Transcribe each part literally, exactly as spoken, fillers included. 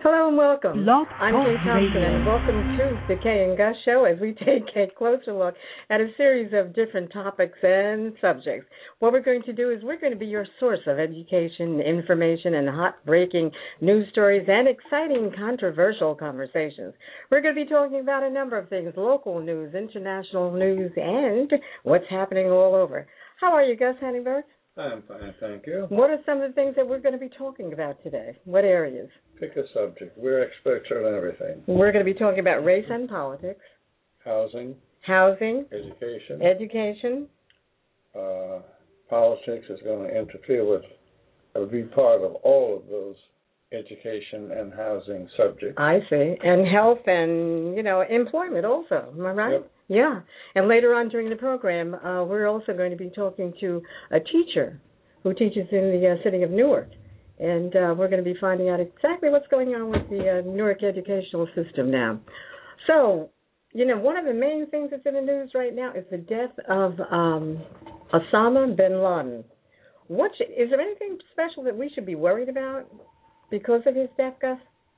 Hello and welcome. Blog I'm Talk Kay Thompson, Radio. and welcome to the Kay and Gus Show as we take a closer look at a series of different topics and subjects. What we're going to do is we're going to be your source of education, information, and hot-breaking news stories and exciting controversial conversations. We're going to be talking about a number of things, local news, international news, and what's happening all over. How are you, Gus Hanningberg? I'm fine, thank you. What are some of the things that we're going to be talking about today? What areas? Pick a subject. We're experts on everything. We're going to be talking about race and politics, Housing, housing, education, education. uh, politics is going to interfere with, or be part of all of those education and housing subjects. I see. And health and, you know, employment also. Am I right? Yep. Yeah. And later on during the program, uh, we're also going to be talking to a teacher who teaches in the uh, city of Newark. And uh, we're going to be finding out exactly what's going on with the uh, Newark educational system now. So, you know, one of the main things that's in the news right now is the death of um, Osama bin Laden. What should, is there anything special that we should be worried about because of his death, Gus?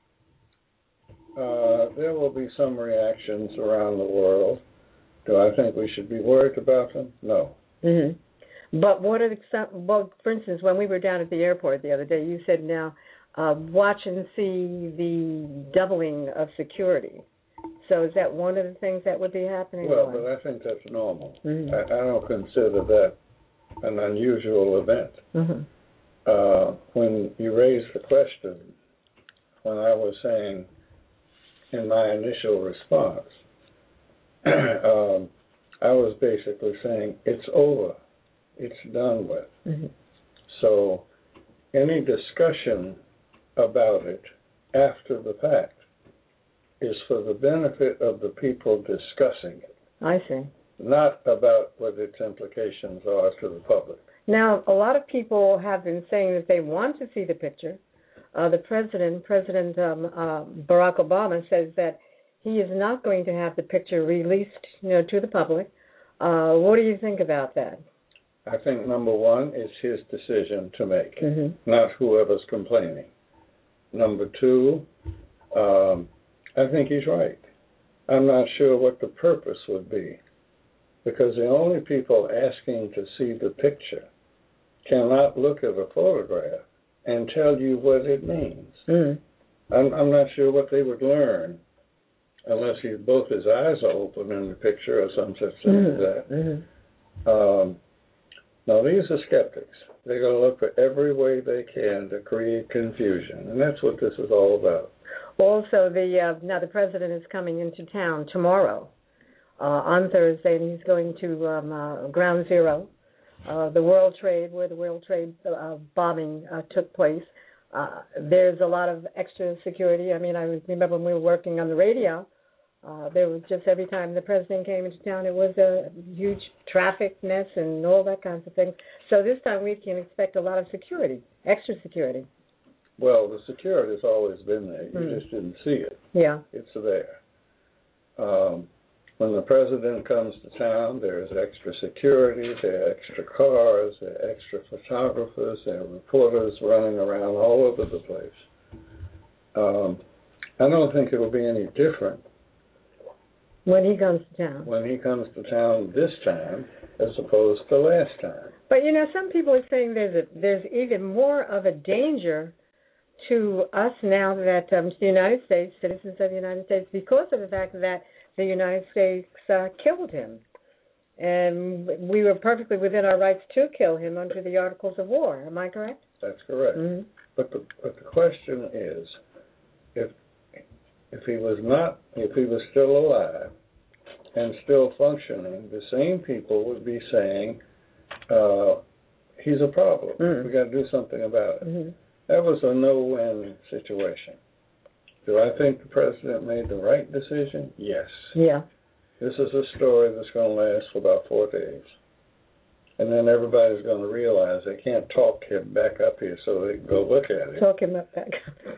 Uh, there will be some reactions around the world. Do I think we should be worried about them? No. Mm-hmm. But what are the, well, for instance, when we were down at the airport the other day, you said now uh, watch and see the doubling of security. So is that one of the things that would be happening? Well, but I think that's normal. Mm-hmm. I, I don't consider that an unusual event. Mm-hmm. Uh, when you raised the question, when I was saying in my initial response, um, I was basically saying it's over, it's done with. Mm-hmm. So any discussion about it after the fact is for the benefit of the people discussing it. I see. Not about what its implications are to the public. Now, a lot of people have been saying that they want to see the picture. Uh, the president, President um, uh, Barack Obama, says that he is not going to have the picture released, you know, to the public. Uh, what do you think about that? I think number one is his decision to make, mm-hmm. not whoever's complaining. Number two, um, I think he's right. I'm not sure what the purpose would be, because the only people asking to see the picture cannot look at a photograph and tell you what it means. Mm-hmm. I'm, I'm not sure what they would learn unless he, both his eyes are open in the picture or some such thing mm-hmm. as that. Mm-hmm. Um, now, these are skeptics. They're going to look for every way they can to create confusion, and that's what this is all about. Also, the uh, now the president is coming into town tomorrow uh, on Thursday, and he's going to um, uh, Ground Zero, uh, the World Trade, where the World Trade uh, bombing uh, took place. Uh, there's a lot of extra security. I mean, I remember when we were working on the radio, uh, there was just every time the president came into town, it was a huge traffic mess and all that kinds of things. So this time we can expect a lot of security, extra security. Well, the security's always been there. You mm. just didn't see it. Yeah. It's there. Um, when the president comes to town, there's extra security, there are extra cars, there are extra photographers, there are reporters running around all over the place. Um, I don't think it'll be any different when he comes to town. When he comes to town this time as opposed to last time. But, you know, some people are saying there's a, there's even more of a danger to us now that um, the United States, citizens of the United States, because of the fact that the United States uh, killed him. And we were perfectly within our rights to kill him under the Articles of War. Am I correct? That's correct. Mm-hmm. But the but the question is, if if he was not, if he was still alive and still functioning, the same people would be saying, uh, he's a problem. Mm-hmm. We got to do something about it. Mm-hmm. That was a no-win situation. Do I think the president made the right decision? Yes. Yeah. This is a story that's going to last for about four days. And then everybody's going to realize they can't talk him back up here so they can go look at it. Talk him up back up.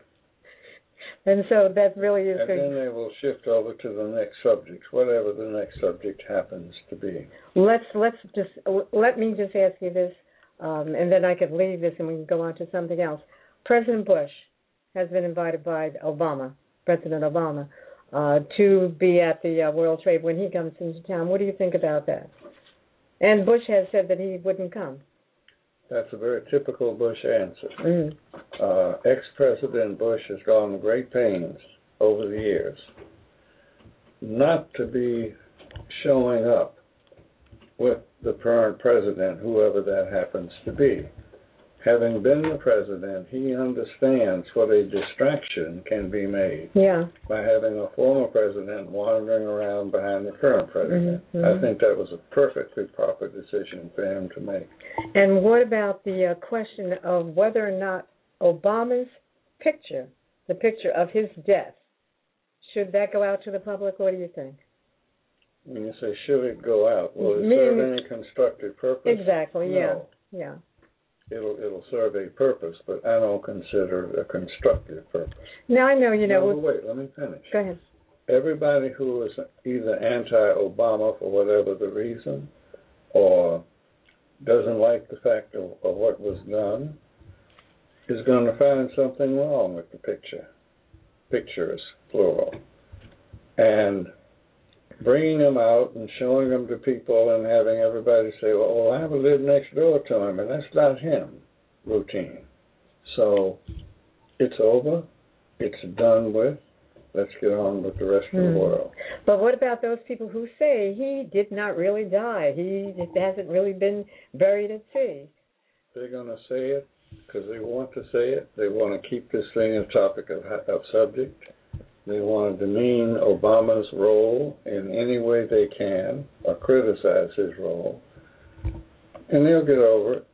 And so that really is And good. then they will shift over to the next subject, whatever the next subject happens to be. Let's let's just let me just ask you this, um, and then I could leave this and we can go on to something else. President Bush has been invited by Obama, President Obama, uh, to be at the uh, World Trade when he comes into town. What do you think about that? And Bush has said that he wouldn't come. That's a very typical Bush answer. Mm. Uh, ex-President Bush has gone to great pains over the years not to be showing up with the current president, whoever that happens to be. Having been the president, he understands what a distraction can be made yeah. by having a former president wandering around behind the current president. Mm-hmm, mm-hmm. I think that was a perfectly proper decision for him to make. And what about the uh, question of whether or not Obama's picture, the picture of his death, should that go out to the public? What do you think? When you say, should it go out, will it Meaning, serve any constructive purpose? Exactly, no. yeah. yeah. It'll it'll serve a purpose, but I don't consider it a constructive purpose. Now, I know, you know... No, but wait, let me finish. Go ahead. Everybody who is either anti-Obama for whatever the reason, or doesn't like the fact of, of what was done, is going to find something wrong with the picture. Pictures, plural. And bringing them out and showing them to people and having everybody say, well, well I have lived next door to him, and that's not him, routine. So it's over. It's done with. Let's get on with the rest of mm. the world. But what about those people who say he did not really die? He hasn't really been buried at sea. They're going to say it because they want to say it. They want to keep this thing a topic of, of subject. They want to demean Obama's role in any way they can or criticize his role. And they'll get over it.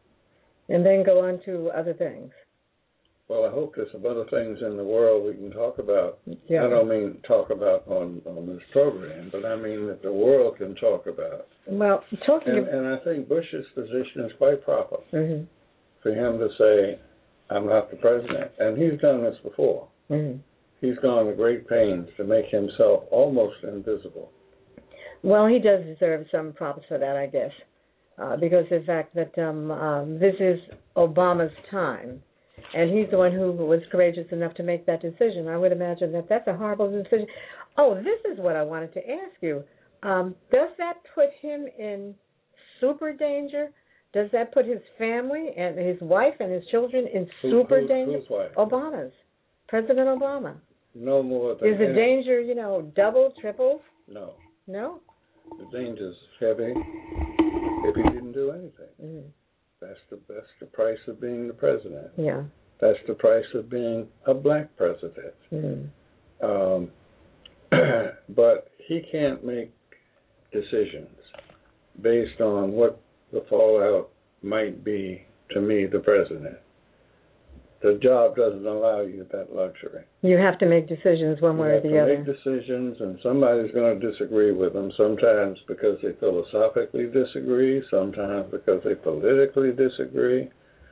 And then go on to other things. Well, I hope there's some other things in the world we can talk about. Yeah. I don't mean talk about on, on this program, but I mean that the world can talk about. Well, talking and, about... and I think Bush's position is quite proper mm-hmm. for him to say, I'm not the president. And he's done this before. Mm-hmm. He's gone to great pains to make himself almost invisible. Well, he does deserve some props for that, I guess, uh, because of the fact that um, um, this is Obama's time, and he's the one who was courageous enough to make that decision. I would imagine that that's a horrible decision. Oh, this is what I wanted to ask you. Um, does that put him in super danger? Does that put his family and his wife and his children in super who, who, danger? Whose wife? Obama's. President Obama. No more than... Is the any, danger, you know, double, triple? No. No? The danger's heavy if he didn't do anything. Mm. That's the that's the price of being the president. Yeah. That's the price of being a black president. Mm. Um, but he can't make decisions based on what the fallout might be to me, the president. The job doesn't allow you that luxury. You have to make decisions one way or the other. You other. have to make decisions, and somebody's going to disagree with them, sometimes because they philosophically disagree, sometimes because they politically disagree.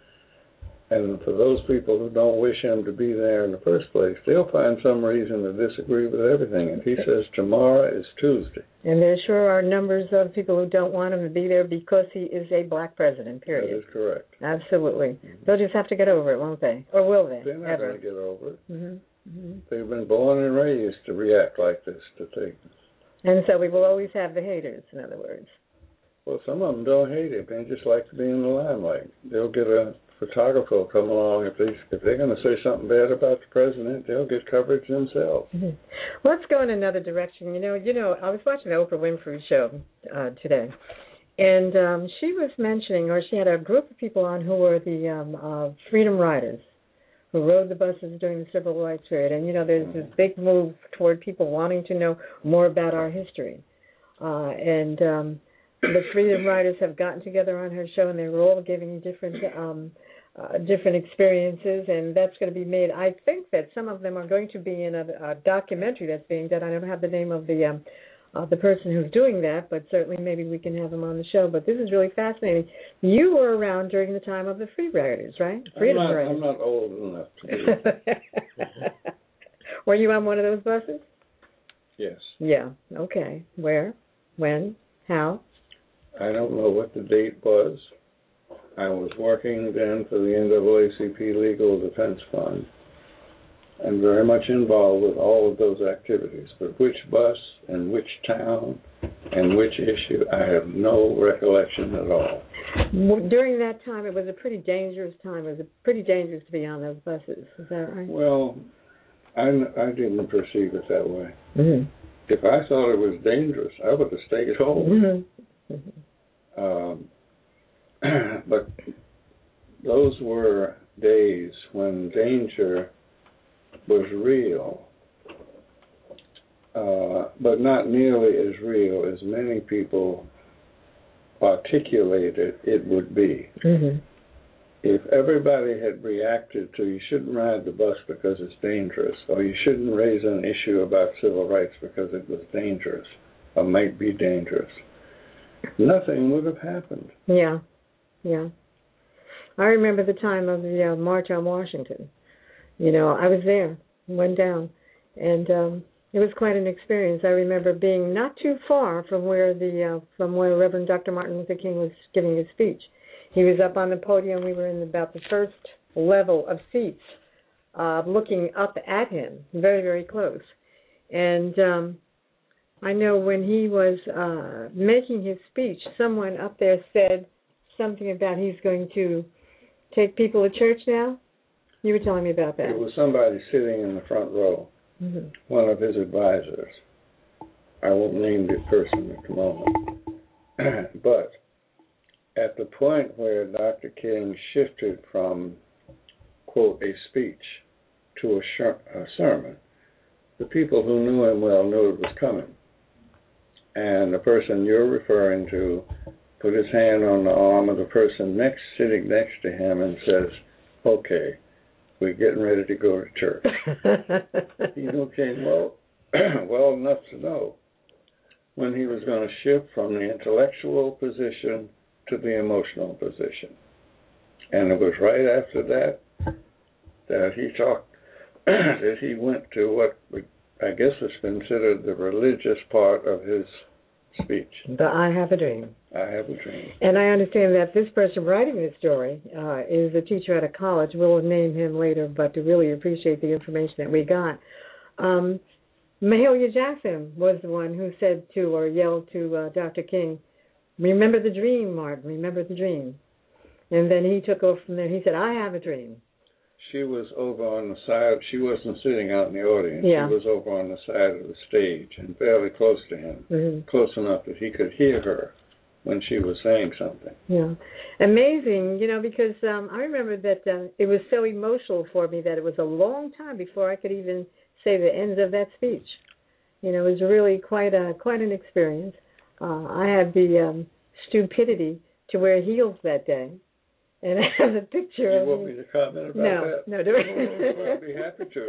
And for those people who don't wish him to be there in the first place, they'll find some reason to disagree with everything. If he says tomorrow is Tuesday. And there sure are numbers of people who don't want him to be there because he is a black president, period. That is correct. Absolutely. Mm-hmm. They'll just have to get over it, won't they? Or will they? They're not going to get over it. Mm-hmm. Mm-hmm. They've been born and raised to react like this to things. And so we will always have the haters, in other words. Well, some of them don't hate it. They just like to be in the limelight. They'll get a photographer will come along. If, they, if they're going to say something bad about the president, they'll get coverage themselves. Mm-hmm. Let's go in another direction. You know, you know, I was watching the Oprah Winfrey show uh, today, and um, she was mentioning, or she had a group of people on who were the um, uh, Freedom Riders, who rode the buses during the Civil Rights period. And, you know, there's this big move toward people wanting to know more about our history. Uh, and um, the Freedom Riders have gotten together on her show, and they were all giving different um, uh, different experiences, and that's going to be made. I think that some of them are going to be in a, a documentary that's being done. I don't have the name of the um, uh, the person who's doing that, but certainly maybe we can have him on the show. But this is really fascinating. You were around during the time of the Free Riders, right? Freedom I'm not, Riders. I'm not old enough to be. Were you on one of those buses? Yes. Yeah. Okay. Where? When? How? I don't know what the date was. I was working then for the N double A C P Legal Defense Fund, and very much involved with all of those activities. But which bus and which town and which issue, I have no recollection at all. During that time, it was a pretty dangerous time. It was pretty dangerous to be on those buses. Is that right? Well, I, I didn't perceive it that way. Mm-hmm. If I thought it was dangerous, I would have stayed home. Mm-hmm. Um, but those were days when danger was real, uh, but not nearly as real as many people articulated it would be. Mm-hmm. If everybody had reacted to, you shouldn't ride the bus because it's dangerous, or you shouldn't raise an issue about civil rights because it was dangerous, or might be dangerous, nothing would have happened. Yeah, yeah. I remember the time of the uh, March on Washington. You know, I was there, went down, and um, it was quite an experience. I remember being not too far from where the uh, from where Reverend Doctor Martin Luther King was giving his speech. He was up on the podium. We were in about the first level of seats, uh, looking up at him, very, very close. And um, I know when he was uh, making his speech, someone up there said something about he's going to take people to church now. You were telling me about that. It was somebody sitting in the front row, mm-hmm. one of his advisors. I won't name the person at the moment. But at the point where Doctor King shifted from, quote, a speech to a, sh- a sermon, the people who knew him well knew it was coming. And the person you're referring to put his hand on the arm of the person next, sitting next to him, and says, okay, we're getting ready to go to church. He knew King well, well enough to know when he was going to shift from the intellectual position to the emotional position. And it was right after that that he talked, that he went to what I guess is considered the religious part of his speech. The I Have a Dream. I Have a Dream. And I understand that this person writing this story uh, is a teacher at a college. We'll name him later, but to really appreciate the information that we got. Um, Mahalia Jackson was the one who said to or yelled to uh, Doctor King, remember the dream, Martin, remember the dream. And then he took off from there. He said, I have a dream. She was over on the side. She wasn't sitting out in the audience. Yeah. She was over on the side of the stage and fairly close to him, mm-hmm. close enough that he could hear her when she was saying something. Yeah. Amazing, you know, because um, I remember that uh, it was so emotional for me that it was a long time before I could even say the ends of that speech. You know, it was really quite a quite an experience. Uh, I had the um, stupidity to wear heels that day. And I have a picture you of want me. me to comment about no, that? No, no. Oh, I'd be happy to.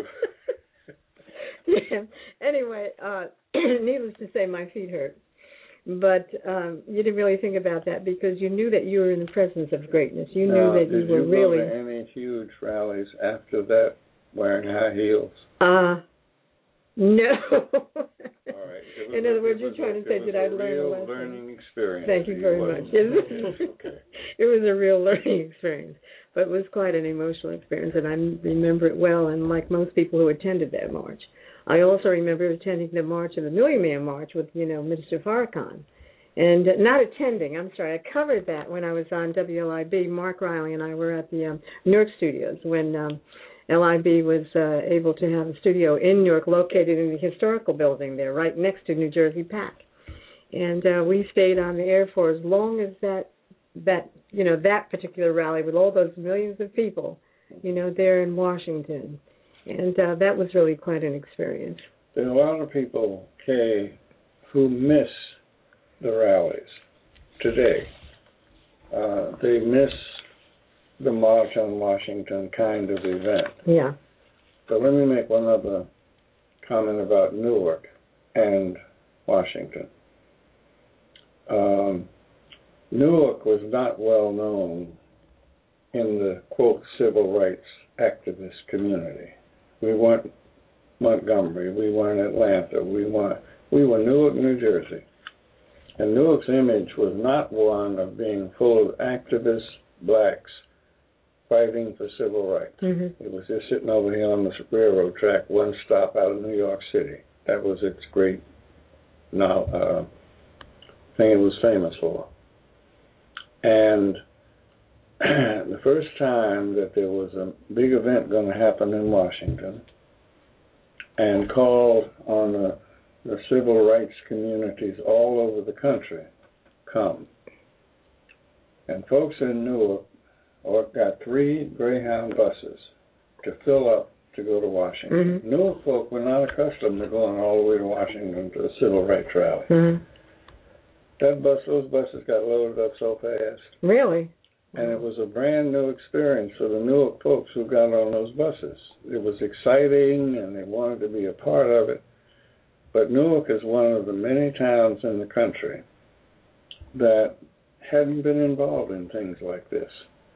Yeah. Anyway, uh, needless to say, my feet hurt. But um, you didn't really think about that because you knew that you were in the presence of greatness. You now, knew that you did were you really... Did you go to any huge rallies after that wearing high heels? Uh, no. All right. In other words, you're a, trying to say, did I learn a lesson? Learning experience. Thank you very much. Yes, okay. It was a real learning experience, but it was quite an emotional experience, and I remember it well. And like most people who attended that march, I also remember attending the march of the Million Man March with, you know, Minister Farrakhan, and not attending. I'm sorry, I covered that when I was on W L I B. Mark Riley and I were at the um, Newark studios when. Um, L I B was uh, able to have a studio in Newark located in the historical building there, right next to New Jersey PAC. And uh, we stayed on the air for as long as that, that, you know, that particular rally with all those millions of people, you know, there in Washington. And uh, that was really quite an experience. There are a lot of people, Kay, who miss the rallies today. Uh, they miss the March on Washington kind of event. Yeah. But let me make one other comment about Newark and Washington. Um, Newark was not well known in the, quote, civil rights activist community. We weren't Montgomery, we weren't Atlanta, we weren't, we were Newark, New Jersey. And Newark's image was not one of being full of activist blacks fighting for civil rights. Mm-hmm. It was just sitting over here on the railroad track, one stop out of New York City. That was its great now, uh, thing it was famous for. And the first time that there was a big event going to happen in Washington, and called on the, the civil rights communities all over the country, come. And folks in Newark or got three Greyhound buses to fill up to go to Washington. Mm-hmm. Newark folk were not accustomed to going all the way to Washington to a civil rights rally. Mm-hmm. That bus, those buses got loaded up so fast. Really? And it was a brand new experience for the Newark folks who got on those buses. It was exciting, and they wanted to be a part of it. But Newark is one of the many towns in the country that hadn't been involved in things like this.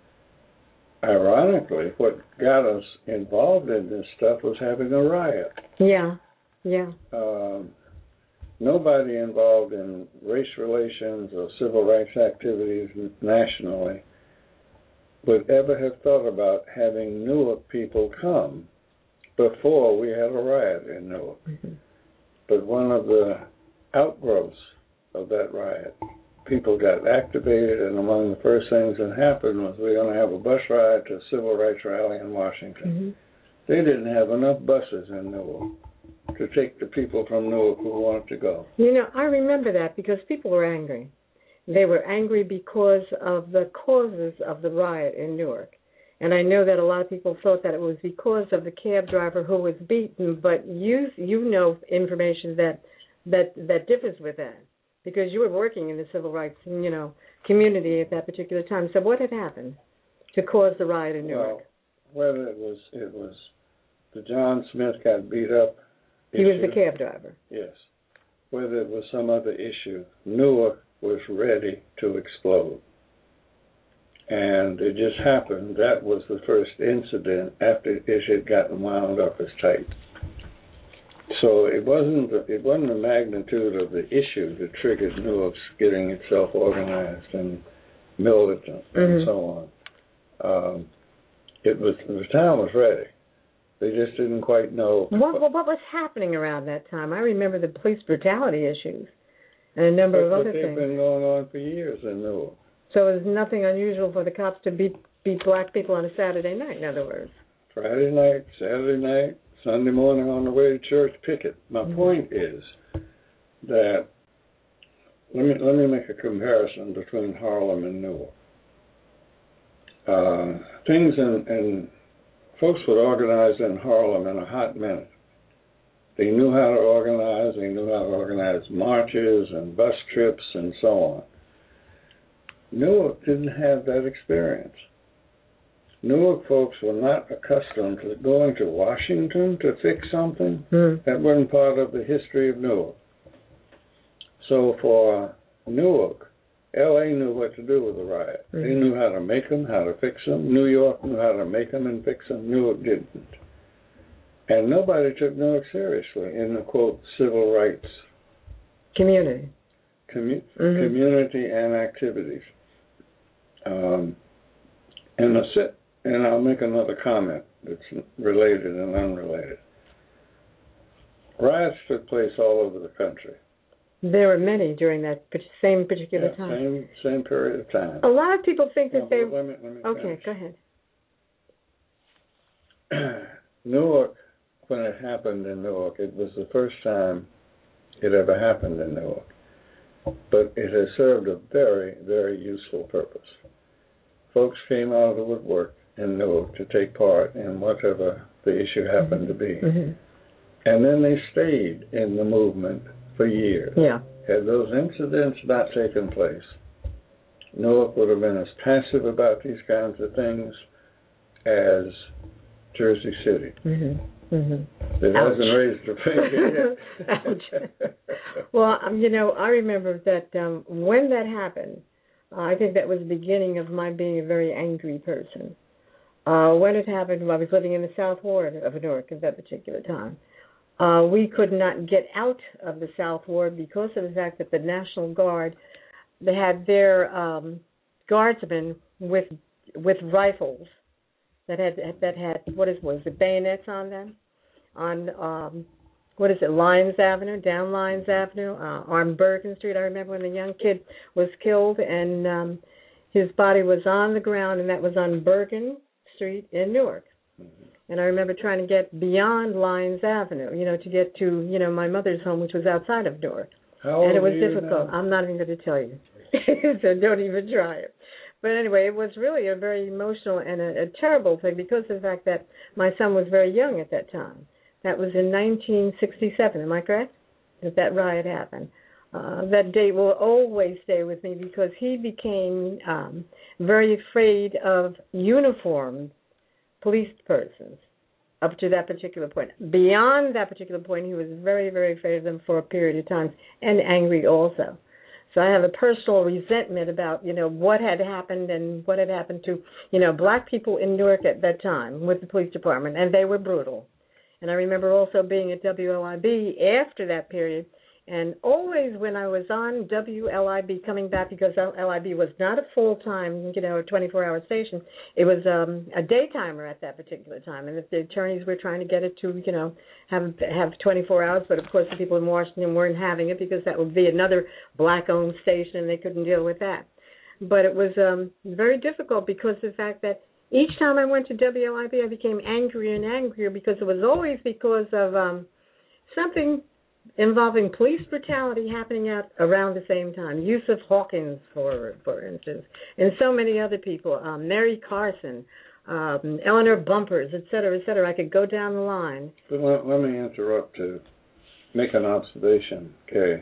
Ironically, what got us involved in this stuff was having a riot. Yeah, yeah. Um, nobody involved in race relations or civil rights activities nationally would ever have thought about having Newark people come before we had a riot in Newark. Mm-hmm. But one of the outgrowths of that riot, people got activated, and among the first things that happened was we're going to have a bus ride to a civil rights rally in Washington. Mm-hmm. They didn't have enough buses in Newark to take the people from Newark who wanted to go. You know, I remember that because people were angry. They were angry because of the causes of the riot in Newark. And I know that a lot of people thought that it was because of the cab driver who was beaten, but you you know information that that, that differs with that, because you were working in the civil rights, you know, community at that particular time. So what had happened to cause the riot in Newark? Well, whether it was it was the John Smith got beat up He issue, was the cab driver. Yes. Whether it was some other issue, Newark was ready to explode. And it just happened that was the first incident after it had gotten wound up as tight. So it wasn't the, it wasn't the magnitude of the issue that triggered Newark's getting itself organized and militant and mm-hmm. so on. Um, it was the town was ready. They just didn't quite know. What, what, what was happening around that time? I remember the police brutality issues and a number but, of other but they've things. They've been going on for years in Newark. So it was nothing unusual for the cops to beat beat black people on a Saturday night, in other words. Friday night, Saturday night, Sunday morning on the way to church, picket. My mm-hmm. point is that let me let me make a comparison between Harlem and Newark. Uh, things in, in folks would organize in Harlem in a hot minute. They knew how to organize. They knew how to organize marches and bus trips and so on. Newark didn't have that experience. Newark folks were not accustomed to going to Washington to fix something. Mm. That wasn't part of the history of Newark. So for Newark, L A knew what to do with the riot. Mm. They knew how to make them, how to fix them. New York knew how to make them and fix them. Newark didn't. And nobody took Newark seriously in the, quote, civil rights community, commu- mm-hmm. community and activities. Um, and, a sit, and I'll make another comment that's related and unrelated. Riots took place all over the country. There were many during that same particular yeah, time. Same same period of time. A lot of people think that no, they. Let me, let me okay, finish. go ahead. Newark, when it happened in Newark, it was the first time it ever happened in Newark. But it has served a very, very useful purpose. Folks came out of the woodwork in Newark to take part in whatever the issue happened mm-hmm. to be. Mm-hmm. And then they stayed in the movement for years. Yeah. Had those incidents not taken place, Newark would have been as passive about these kinds of things as Jersey City. Mm-hmm. Mm-hmm. It Ouch. hasn't raised a finger yet. Ouch. Well, um, you know, I remember that um, when that happened, uh, I think that was the beginning of my being a very angry person. Uh, when it happened, I was living in the South Ward of Newark at that particular time. Uh, we could not get out of the South Ward because of the fact that the National Guard, they had their um, guardsmen with with rifles that had that had what is was it bayonets on them, on um, what is it, Lyons Avenue, down Lyons Avenue, uh, on Bergen Street. I remember when the young kid was killed and um, his body was on the ground, and that was on Bergen Street in Newark. Mm-hmm. And I remember trying to get beyond Lyons Avenue, you know, to get to, you know, my mother's home, which was outside of Newark. How old and it was are you difficult. now? I'm not even going to tell you. So don't even try it. But anyway, it was really a very emotional and a, a terrible thing because of the fact that my son was very young at that time. That was in nineteen sixty-seven, am I correct? That that riot happened. Uh, that date will always stay with me because he became um, very afraid of uniformed police persons up to that particular point. Beyond that particular point, he was very, very afraid of them for a period of time and angry also. So I have a personal resentment about, you know, what had happened and what had happened to, you know, black people in Newark at that time with the police department, and they were brutal. And I remember also being at W L I B after that period, and always when I was on W L I B coming back, because L I B was not a full-time, you know, twenty-four hour station, it was um, a daytimer at that particular time. And if the attorneys were trying to get it to, you know, have have twenty-four hours, but of course the people in Washington weren't having it because that would be another black-owned station and they couldn't deal with that. But it was um, very difficult because of the fact that each time I went to W L I B, I became angrier and angrier because it was always because of um, something involving police brutality happening at around the same time. Yusuf Hawkins, for for instance, and so many other people. Um, Mary Carson, um, Eleanor Bumpers, et cetera, et cetera. I could go down the line. But let, let me interrupt to make an observation, Kay.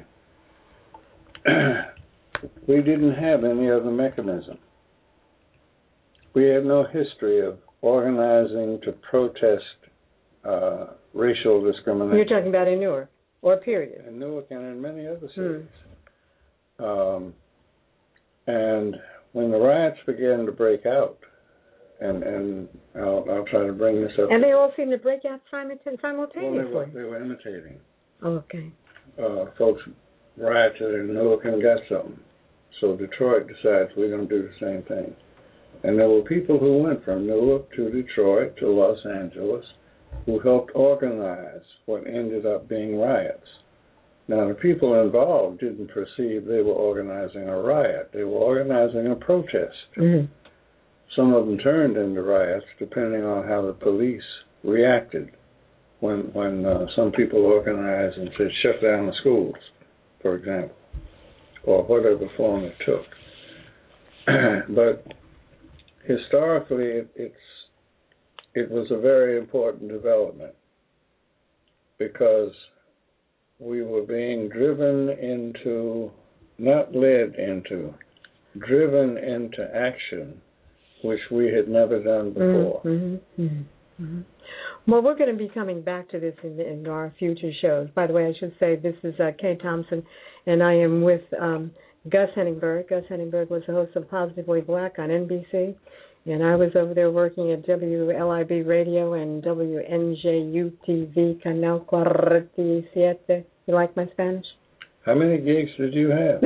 We didn't have any other mechanism. We have no history of organizing to protest uh, racial discrimination. You're talking about in Newark? Or period. In Newark and in many other cities. Mm. Um, and when the riots began to break out, and, and I'll, I'll try to bring this up. And they all seem to break out simultaneously. Well, they were, they were imitating. Oh, okay. Uh, folks rioted in Newark and got something. So Detroit decides we're going to do the same thing. And there were people who went from Newark to Detroit to Los Angeles who helped organize what ended up being riots. Now, the people involved didn't perceive they were organizing a riot. They were organizing a protest. Mm-hmm. Some of them turned into riots, depending on how the police reacted when when uh, some people organized and said, shut down the schools, for example, or whatever form it took. But historically, it, it's it was a very important development because we were being driven into, not led into, driven into action, which we had never done before. Mm-hmm, mm-hmm, mm-hmm. Well, we're going to be coming back to this in, in our future shows. By the way, I should say this is uh, Kay Thompson, and I am with um, Gus Henningberg. Gus Henningberg was the host of Positively Black on N B C. And I was over there working at W L I B Radio and W N J U T V, Canal forty-siete. You like my Spanish? How many gigs did you have?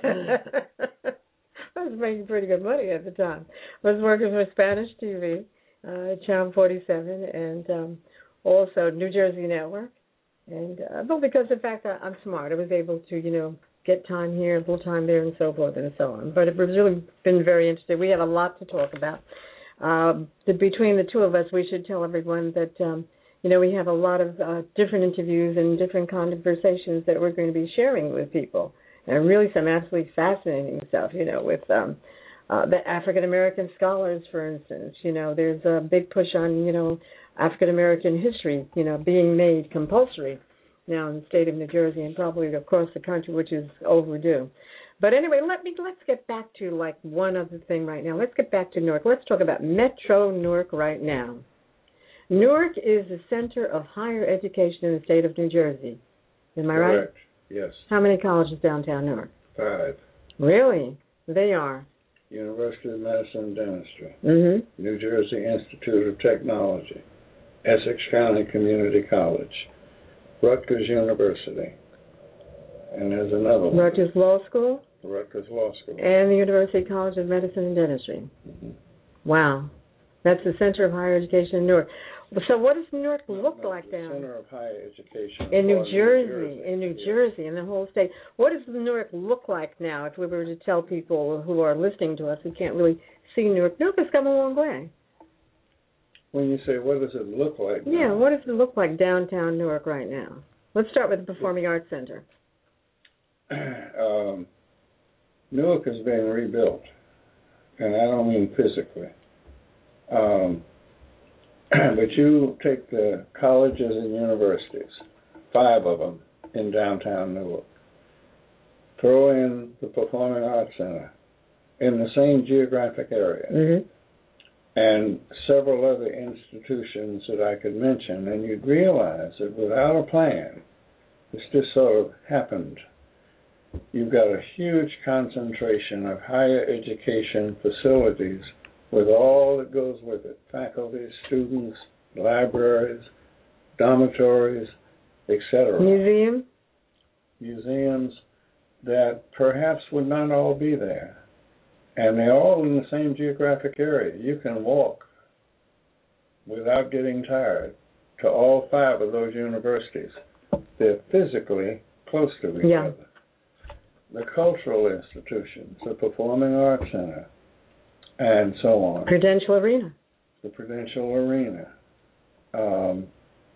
I was making pretty good money at the time. I was working for Spanish T V, uh, Channel forty-seven, and um, also New Jersey Network. And uh, well, because of the fact that I'm smart, I was able to, you know, get time here, full time there, and so forth and so on. But it was really been very interesting. We have a lot to talk about. Um, the, between the two of us, we should tell everyone that, um, you know, we have a lot of uh, different interviews and different conversations that we're going to be sharing with people. And really some absolutely fascinating stuff, you know, with um, uh, the African-American scholars, for instance. You know, there's a big push on, you know, African-American history, you know, being made compulsory now in the state of New Jersey and probably across the country, which is overdue. But anyway, let me let's get back to like one other thing right now. Let's get back to Newark. Let's talk about Metro Newark right now. Newark is the center of higher education in the state of New Jersey. Am I Correct. right? Yes. How many colleges downtown Newark? Five. Really? They are? University of Medicine and Dentistry. Mm-hmm. New Jersey Institute of Technology. Essex County Community College. Rutgers University, and there's another one. Rutgers Law School? Rutgers Law School. And the University College of Medicine and Dentistry. Mm-hmm. Wow. That's the Center of Higher Education in Newark. So what does Newark look no, no, like the down Center of Higher Education in New for Jersey, New Jersey, in New yeah. Jersey, in the whole state? What does Newark look like now? If we were to tell people who are listening to us who can't really see Newark, Newark has come a long way. When you say, what does it look like? Yeah, now? what does it look like downtown Newark right now? Let's start with the Performing Arts Center. um, Newark is being rebuilt, and I don't mean physically. Um, but you take the colleges and universities, five of them in downtown Newark, throw in the Performing Arts Center in the same geographic area, Mm-hmm. and several other institutions that I could mention, and you'd realize that without a plan, this just sort of happened. You've got a huge concentration of higher education facilities with all that goes with it, faculty, students, libraries, dormitories, et cetera. Museum? Museums that perhaps would not all be there. And they're all in the same geographic area. You can walk without getting tired to all five of those universities. They're physically close to each Yeah. other. The cultural institutions, the Performing Arts Center, and so on. Prudential Arena. The Prudential Arena. Um,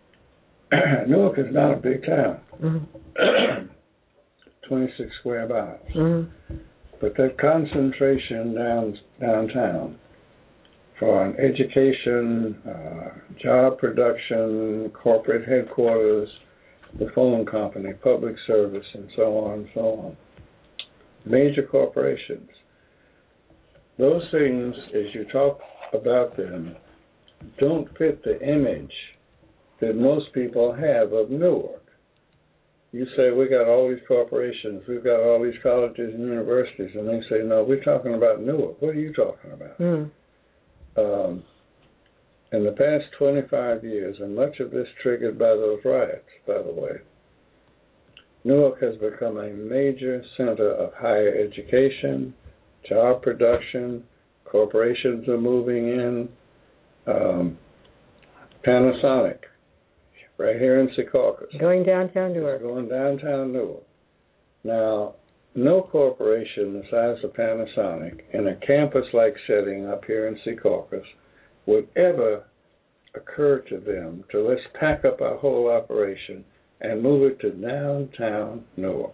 Newark is not a big town. Mm-hmm. twenty-six square miles. Mm-hmm. But that concentration down downtown for an education, uh, job production, corporate headquarters, the phone company, public service, and so on and so on. Major corporations. Those things, as you talk about them, don't fit the image that most people have of Newark. You say, we got all these corporations, we've got all these colleges and universities, and they say, no, we're talking about Newark. What are you talking about? Mm. Um, in the past twenty-five years, and much of this triggered by those riots, by the way, Newark has become a major center of higher education, job production, corporations are moving in. Um, Panasonic, right here in Secaucus. Going downtown Newark. Going downtown Newark. Now, no corporation the size of Panasonic in a campus-like setting up here in Secaucus would ever occur to them to let's pack up our whole operation and move it to downtown Newark.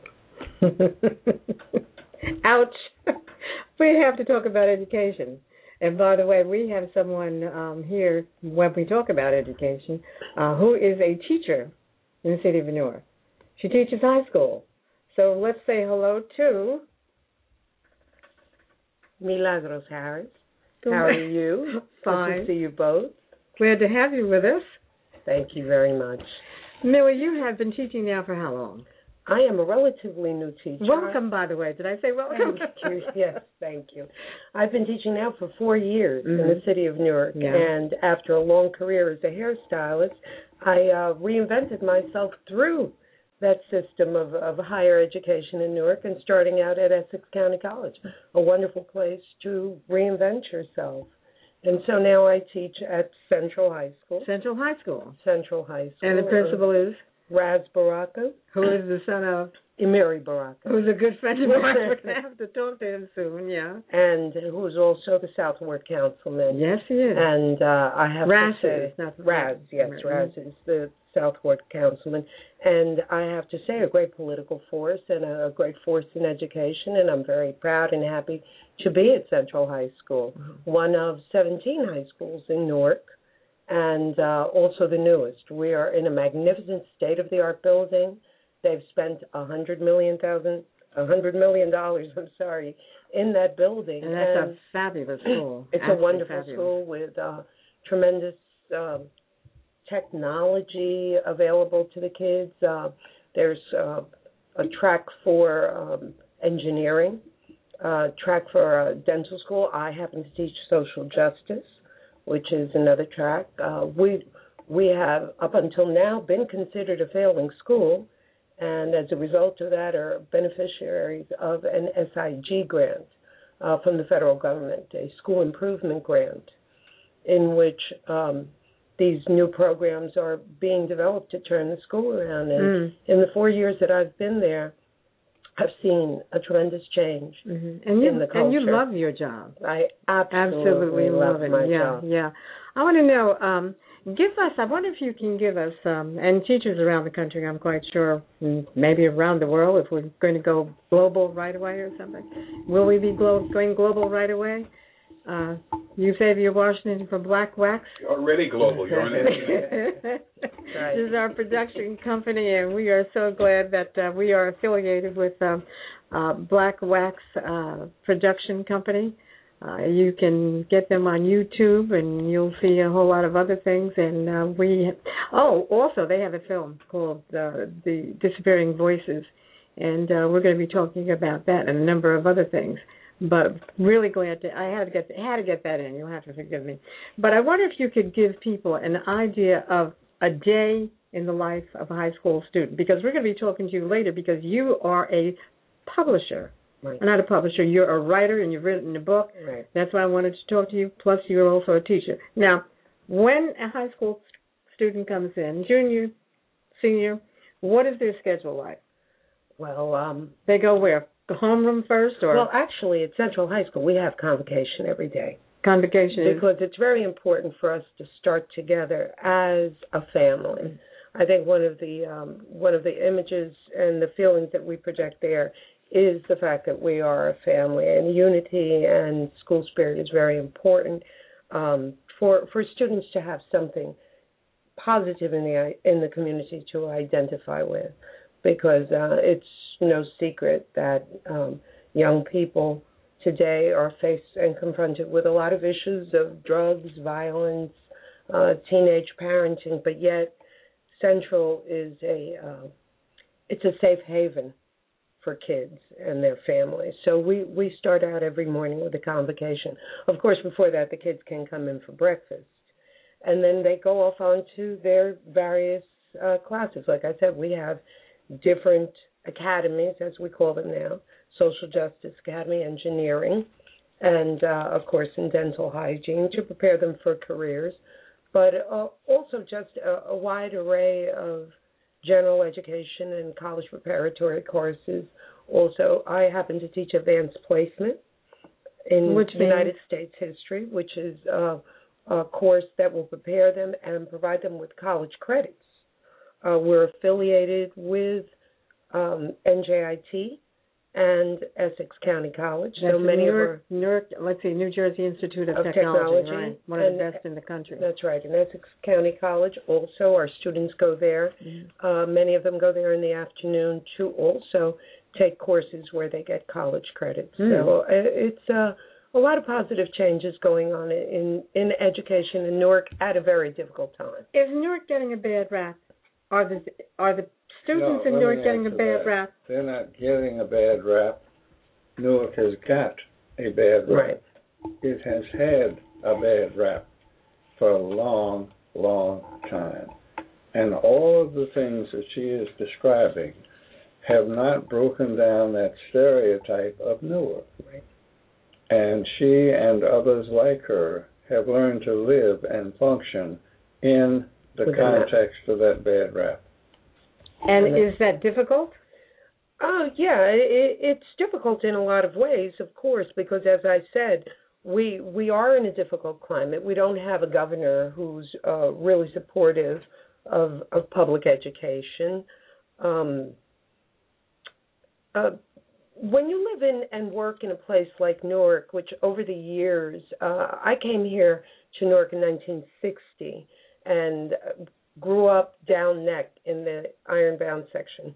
Ouch. We have to talk about education. And by the way, we have someone um, here when we talk about education uh, who is a teacher in the city of Newark. She teaches high school. So let's say hello to Milagros Harris. How are you? Fine. Good to see you both. Glad to have you with us. Thank you very much. Mila, you have been teaching now for how long? I am a relatively new teacher. Welcome, by the way. Did I say welcome? Thank you. Yes, thank you. I've been teaching now for four years mm-hmm. in the city of Newark, yeah. and after a long career as a hairstylist, I uh, reinvented myself through that system of, of higher education in Newark and starting out at Essex County College, a wonderful place to reinvent yourself. And so now I teach at Central High School. Central High School. Central High School. And the principal is? Raz Baraka. Who is the son of? Emiri Baraka. Who's a good friend of mine. We're going to have to talk to him soon, yeah. And who's also the South Ward Councilman. Yes, he is. And uh, I have Raz to say... Is, not Raz, yes, right. Raz is the South Ward Councilman. And I have to say a great political force and a great force in education, and I'm very proud and happy to be at Central High School, mm-hmm. one of seventeen high schools in Newark, and uh, also the newest. We are in a magnificent state-of-the-art building. They've spent a hundred million thousand, a hundred million dollars. I'm sorry, in that building. And that's and a fabulous school. It's Absolutely a wonderful fabulous. school with uh, tremendous um, technology available to the kids. Uh, there's uh, a track for um, engineering, uh, track for uh, dental school. I happen to teach social justice, which is another track. Uh, we we have, up until now, been considered a failing school, and as a result of that are beneficiaries of an S I G grant uh, from the federal government, a school improvement grant. in which um, these new programs are being developed to turn the school around. And Mm. in the four years that I've been there, I've seen a tremendous change Mm-hmm. And you, in the culture. and you love your job. I absolutely, Absolutely love, love it. my yeah, job. yeah. I want to know, um, give us, I wonder if you can give us, um, and teachers around the country, I'm quite sure, mm, maybe around the world, if we're going to go global right away or something. Will we be glo- going global right away? Uh, you Xavier Washington from Black Wax. Already global. You're on it. Right. This is our production company, and we are so glad that uh, we are affiliated with um, uh, Black Wax uh, Production Company. Uh, you can get them on YouTube, and you'll see a whole lot of other things. And uh, we, oh, also they have a film called uh, The Disappearing Voices, and uh, we're going to be talking about that and a number of other things. But really glad to, I had to get had to get that in. You'll have to forgive me. But I wonder if you could give people an idea of a day in the life of a high school student, because we're going to be talking to you later, because you are a publisher. Right. Not a publisher. You're a writer, and you've written a book. Right. That's why I wanted to talk to you. Plus, you're also a teacher. Now, when a high school student comes in, junior, senior, what is their schedule like? Well, um, they go where? The homeroom first, or well, actually, at Central High School, we have convocation every day. Convocation is because it's very important for us to start together as a family. I think one of the um, one of the images and the feelings that we project there is the fact that we are a family, and unity and school spirit is very important um, for for students to have something positive in the in the community to identify with, because uh, it's no secret that um, young people today are faced and confronted with a lot of issues of drugs, violence, uh, teenage parenting, but yet Central is a uh, it's a safe haven for kids and their families. So we, we start out every morning with a convocation. Of course, before that, the kids can come in for breakfast, and then they go off onto their various uh, classes. Like I said, we have different academies, as we call them now: Social Justice Academy, Engineering, and uh, of course in dental hygiene, to prepare them for careers, but uh, also just a, a wide array of general education and college preparatory courses. Also, I happen to teach advanced placement in which United means? States history, which is uh, a course that will prepare them and provide them with college credits. Uh, we're affiliated with um, N J I T and Essex County College. That's so many Newark, of our, Newark, let's see, New Jersey Institute of, of Technology, Technology, right? One of the and best in the country. That's right. And Essex County College also, our students go there. Mm-hmm. Uh, many of them go there in the afternoon to also take courses where they get college credits. Mm. So uh, it's uh, a lot of positive changes going on in, in education in Newark at a very difficult time. Is Newark getting a bad rap? Are the are the students No, in let Newark me getting a answer bad that. rap? They're not getting a bad rap. Newark has got a bad rap. Right. It has had a bad rap for a long, long time. And all of the things that she is describing have not broken down that stereotype of Newark. Right. And she and others like her have learned to live and function in the Within context of that bad rap. And is that difficult? Oh, yeah, it, it's difficult in a lot of ways, of course, because as I said, we we are in a difficult climate. We don't have a governor who's uh, really supportive of, of public education. Um, uh, when you live in and work in a place like Newark, which over the years, uh, I came here to Newark in nineteen sixty and grew up down neck in the Ironbound section.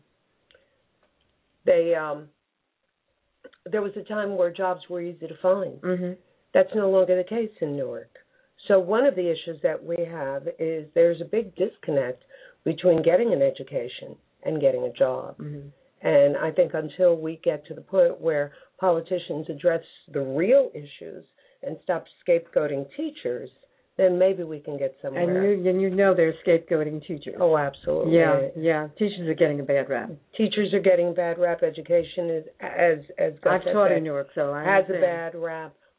They um, there was a time where jobs were easy to find. Mm-hmm. That's no longer the case in Newark. So one of the issues that we have is there's a big disconnect between getting an education and getting a job. Mm-hmm. And I think until we get to the point where politicians address the real issues and stop scapegoating teachers, then maybe we can get somewhere. And you, and you know they're scapegoating teachers. Oh, absolutely. Yeah, yeah. Teachers are getting a bad rap. Teachers are getting bad rap. Education is, as as Gus I've has taught said, in Newark, so I has understand. a bad rap.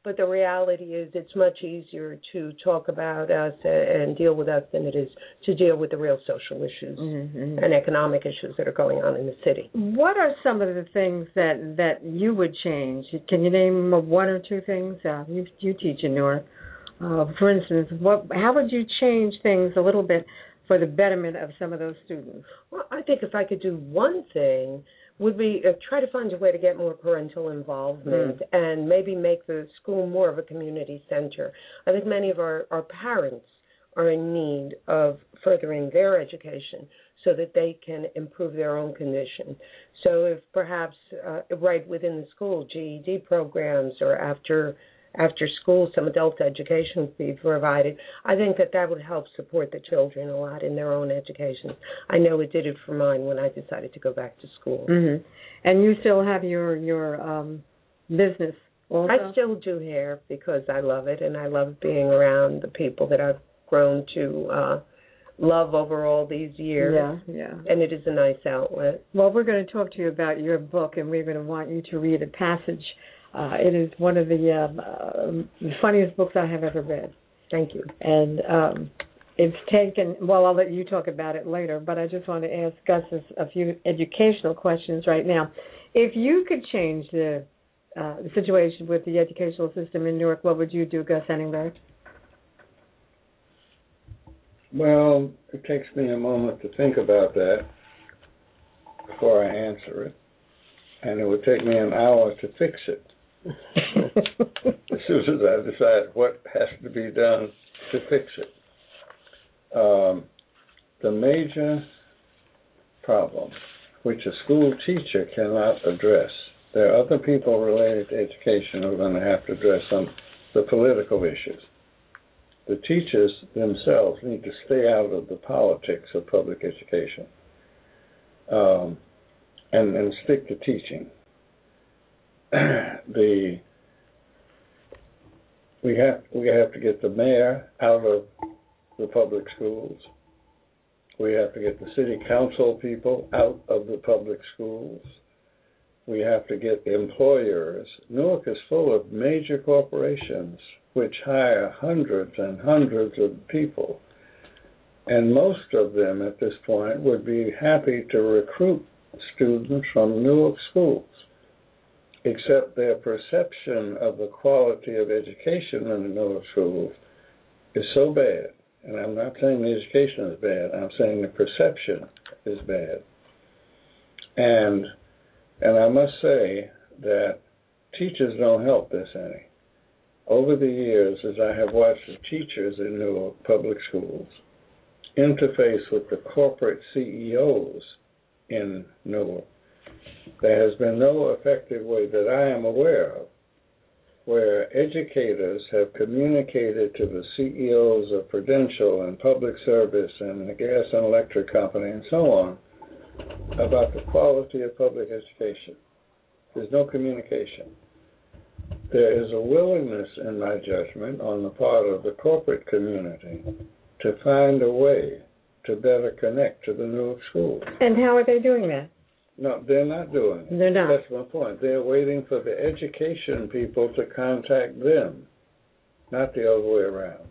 But the reality is it's much easier to talk about us and deal with us than it is to deal with the real social issues mm-hmm. and economic issues that are going on in the city. What are some of the things that, that you would change? Can you name one or two things? Uh, you, you teach in Newark. Uh, for instance, what, how would you change things a little bit for the betterment of some of those students? Well, I think if I could do one thing, would be uh, try to find a way to get more parental involvement mm. and maybe make the school more of a community center. I think many of our, our parents are in need of furthering their education so that they can improve their own condition. So if perhaps uh, right within the school, G E D programs or after after school, some adult education be provided, I think that that would help support the children a lot in their own education. I know it did it for mine when I decided to go back to school. Mm-hmm. And you still have your, your um, business also? I still do hair because I love it, and I love being around the people that I've grown to uh, love over all these years. Yeah, yeah. And it is a nice outlet. Well, we're going to talk to you about your book, and we're going to want you to read a passage. Uh, it is one of the um, uh, funniest books I have ever read. Thank you. And um, it's taken, well, I'll let you talk about it later, but I just want to ask Gus a few educational questions right now. If you could change the, uh, the situation with the educational system in Newark, what would you do, Gus Engelberg? Well, it takes me a moment to think about that before I answer it, and it would take me an hour to fix it. As soon as I decide what has to be done to fix it. Um, the major problem, which a school teacher cannot address, there are other people related to education who are going to have to address some the political issues. The teachers themselves need to stay out of the politics of public education um, and, and stick to teaching. the we have we have to get the mayor out of the public schools. We have to get the city council people out of the public schools. We have to get employers. Newark is full of major corporations which hire hundreds and hundreds of people, and most of them at this point would be happy to recruit students from Newark schools, except their perception of the quality of education in the Newark schools is so bad. And I'm not saying the education is bad. I'm saying the perception is bad. And and I must say that teachers don't help this any. Over the years, as I have watched the teachers in Newark public schools interface with the corporate C E Os in Newark, there has been no effective way that I am aware of where educators have communicated to the C E Os of Prudential and Public Service and the Gas and Electric Company and so on about the quality of public education. There's no communication. There is a willingness, in my judgment, on the part of the corporate community to find a way to better connect to the Newark schools. And how are they doing that? No, they're not doing it. They're not. That's my point. They're waiting for the education people to contact them, not the other way around.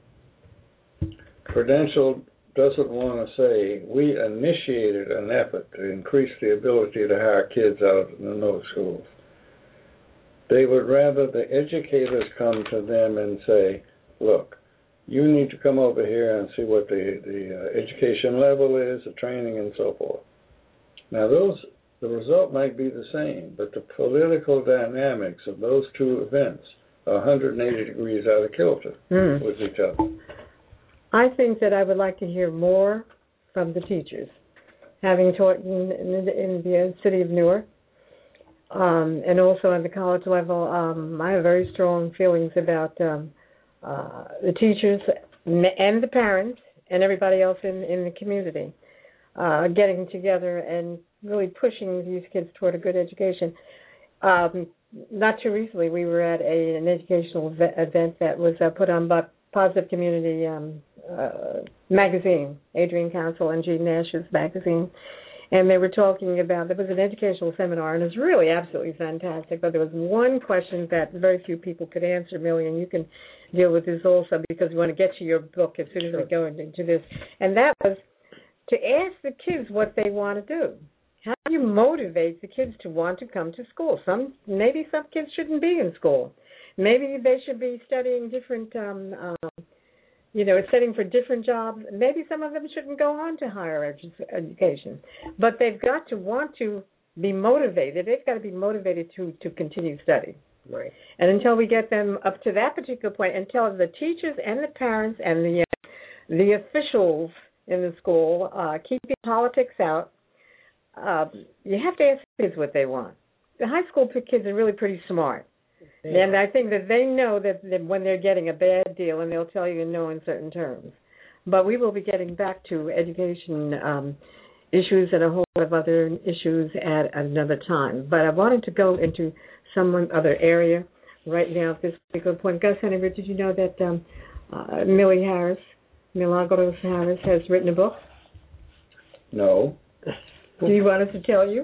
Prudential doesn't want to say, we initiated an effort to increase the ability to hire kids out of the Newark schools. They would rather the educators come to them and say, look, you need to come over here and see what the, the uh, education level is, the training, and so forth. Now, those the result might be the same, but the political dynamics of those two events are one hundred eighty degrees out of kilter mm. with each other. I think that I would like to hear more from the teachers. Having taught in, in, in the city of Newark, um, and also at the college level, um, I have very strong feelings about um, uh, the teachers and the parents and everybody else in, in the community uh, getting together and really pushing these kids toward a good education. Um, not too recently, we were at a, an educational event that was uh, put on by Positive Community um, uh, magazine, Adrian Council and Gene Nash's magazine. and they were talking about, there was an educational seminar, and it was really absolutely fantastic, but there was one question that very few people could answer, Millie, and you can deal with this also because we want to get to your book as soon as we go into this, and that was to ask the kids what they want to do. How do you motivate the kids to want to come to school? Some Maybe some kids shouldn't be in school. Maybe they should be studying different um, um you know, studying for different jobs. Maybe some of them shouldn't go on to higher edu- education. But they've got to want to be motivated. They've got to be motivated to, to continue study. Right. And until we get them up to that particular point, until the teachers and the parents and the uh, the officials in the school uh, keeping politics out, uh, you have to ask kids what they want. The high school kids are really pretty smart. Yeah. And I think that they know that, that when they're getting a bad deal, and they'll tell you no in certain terms. But we will be getting back to education um, issues and a whole lot of other issues at another time. But I wanted to go into some other area right now at this particular point. Gus Henniger, did you know that um, uh, Millie Harris, Milagros Harris, has written a book? No. Do you want us to tell you?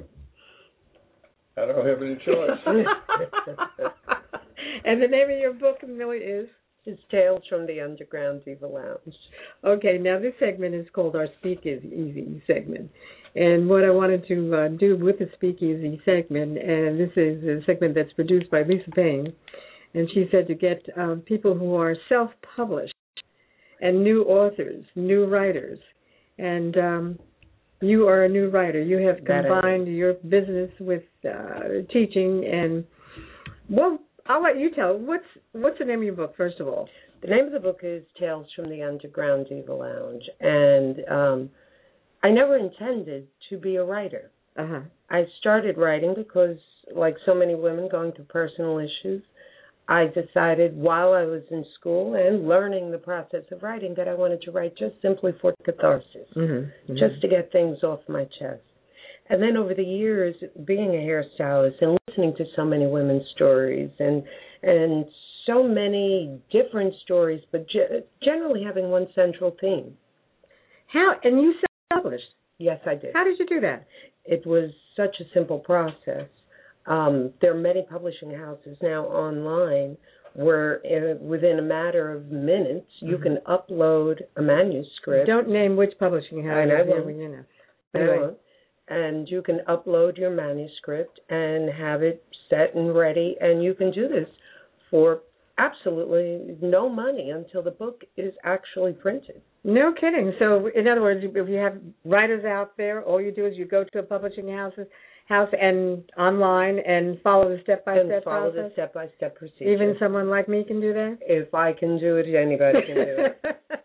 I don't have any choice. And the name of your book, Millie, is? It's Tales from the Underground Diva Lounge. Okay, now this segment is called our Speakeasy segment. And what I wanted to uh, do with the Speakeasy segment, and this is a segment that's produced by Lisa Payne, and she said to get um, people who are self-published and new authors, new writers. And um, you are a new writer. You have combined your business with uh, teaching. And, well, I'll let you tell. What's what's the name of your book, first of all? The name of the book is Tales from the Underground Diva Lounge. And um, I never intended to be a writer. Uh-huh. I started writing because, like so many women going through personal issues, I decided while I was in school and learning the process of writing that I wanted to write just simply for catharsis, mm-hmm. Mm-hmm. just to get things off my chest. And then over the years, being a hairstylist and listening to so many women's stories and and so many different stories, but ge- generally having one central theme. How, and you self-published? Yes, I did. How did you do that? It was such a simple process. Um, there are many publishing houses now online where uh, within a matter of minutes you mm-hmm. can upload a manuscript. Don't name which publishing house. And I won't. You know. Anyway. I won't. And you can upload your manuscript and have it set and ready, and you can do this for absolutely no money until the book is actually printed. No kidding. So, in other words, if you have writers out there, all you do is you go to a publishing houses, house and online and follow the step-by-step and follow process? the step-by-step procedure. Even someone like me can do that? If I can do it, anybody can do it.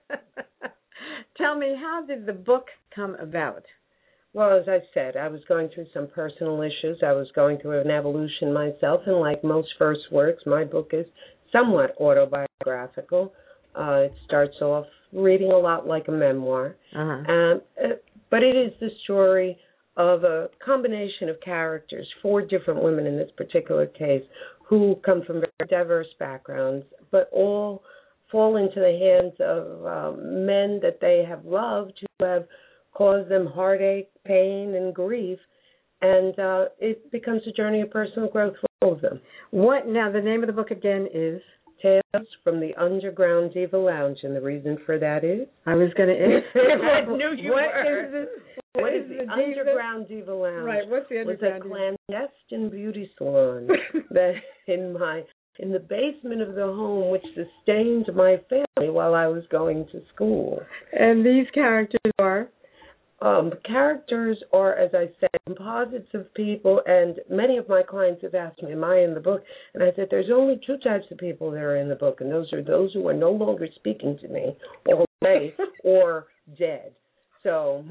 Tell me, how did the book come about? Well, as I said, I was going through some personal issues. I was going through an evolution myself, and like most first works, my book is somewhat autobiographical. Uh, it starts off reading a lot like a memoir, uh-huh. um, uh, but it is the story of a combination of characters, four different women in this particular case, who come from very diverse backgrounds, but all fall into the hands of um, men that they have loved, who have caused them heartache, pain, and grief, and uh, it becomes a journey of personal growth for all of them. What now? The name of the book again is Tales from the Underground Diva Lounge, and the reason for that is I was going to ask. I knew you what were. Is this? What, what is, is the, the Underground Diva, Diva Lounge? Right. What's the Underground? Was a clandestine beauty salon that in my in the basement of the home, which sustained my family while I was going to school. And these characters are. Um, characters are, as I said, composites of people, and many of my clients have asked me, am I in the book? And I said, there's only two types of people that are in the book, and those are those who are no longer speaking to me, or away, or dead. So